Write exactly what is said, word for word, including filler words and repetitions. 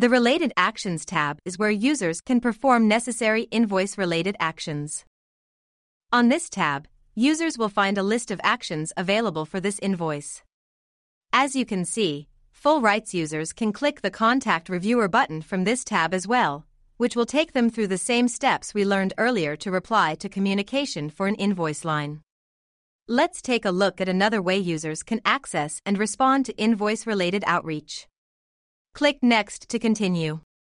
The Related Actions tab is where users can perform necessary invoice-related actions. On this tab, users will find a list of actions available for this invoice. As you can see, full rights users can click the Contact Reviewer button from this tab as well, which will take them through the same steps we learned earlier to reply to communication for an invoice line. Let's take a look at another way users can access and respond to invoice-related outreach. Click Next to continue.